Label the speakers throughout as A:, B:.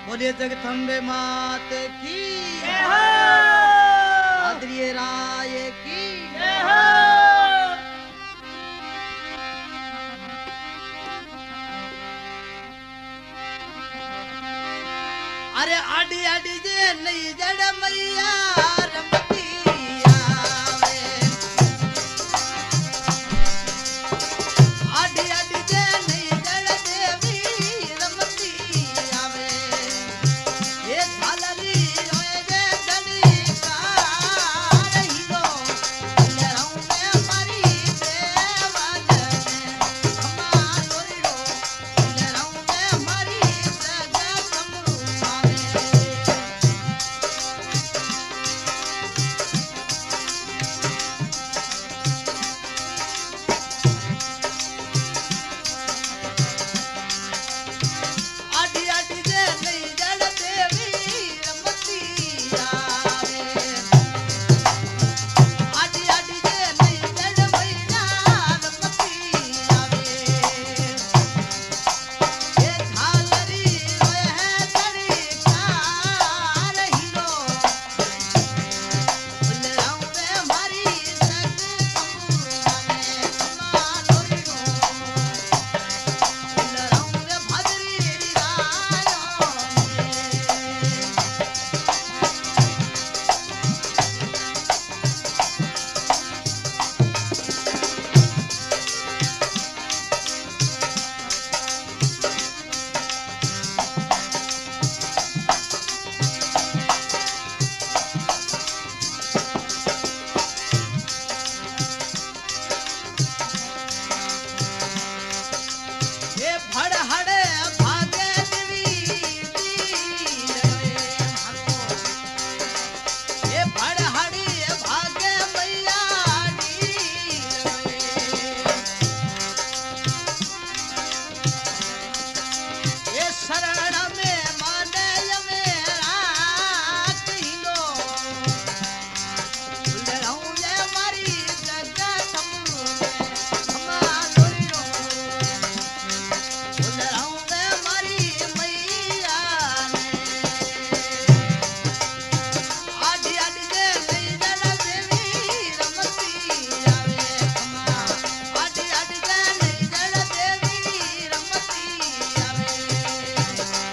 A: बोलिए जगदम्बे मात की
B: जय हो।
A: आदरणीय राय की
B: जय हो।
A: अरे आडी आडी जे नहीं जड़ मैया रमती आवे आडी आडी जे नहीं जड़ देवी रमती आवे ये झालरी रोए जे जड़ी का रहीरो लहरों में मारी देवान हमारो रो लहरों में मारी सगा समरू आवे आडी आडी जे नहीं जड़ देवी रमती आवे आडी आडी जे नहीं जड़ मैया रमती आवे ये झालरी रोए है जड़ी का रहीरो फुलराऊ में मारी सग समूराने हमारो रो फुलराऊ में भदरी रायो ये भड़हड़े भागे दिवी रे मारो ये भड़हड़ी भागे मैया रे ये शरण में माने मेरा कहिलो फुलराऊ ये मारी जगह समरू हमारो रो फुलराऊ में मारी मैया ने आडी आडी जे नहीं जड़ देवी रमती आवे हमा आडी आडी जे नहीं जड़ देवी रमती आवे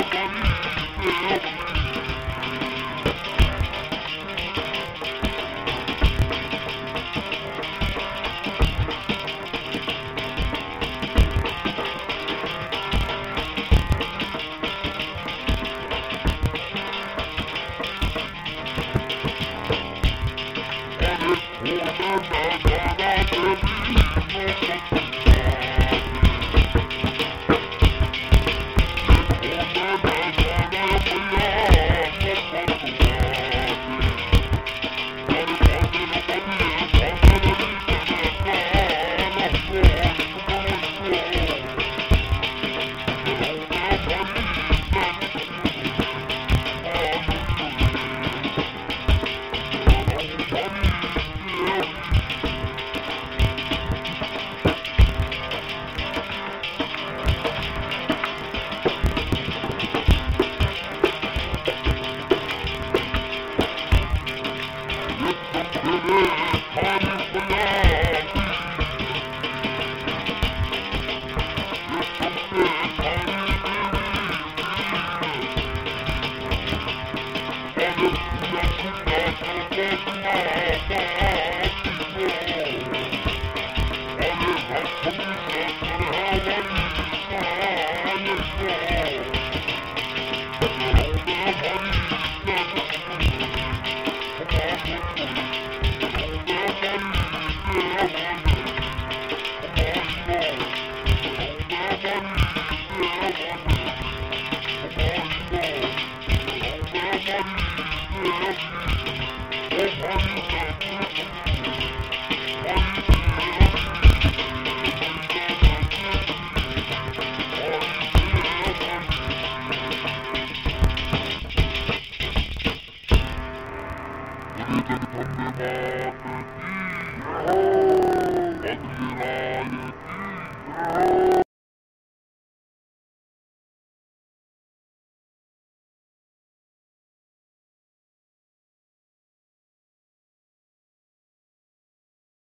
B: Thank you.